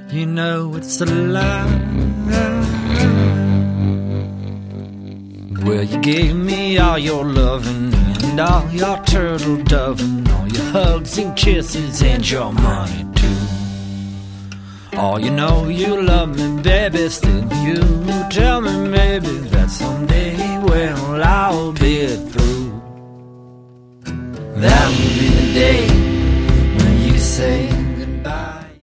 You know it's a lie. Well, you gave me all your loving and all your turtle doving, all your hugs and kisses and your money too. Oh, you know you love me, baby, still you tell me maybe that someday, well, I'll be through. That'll be the day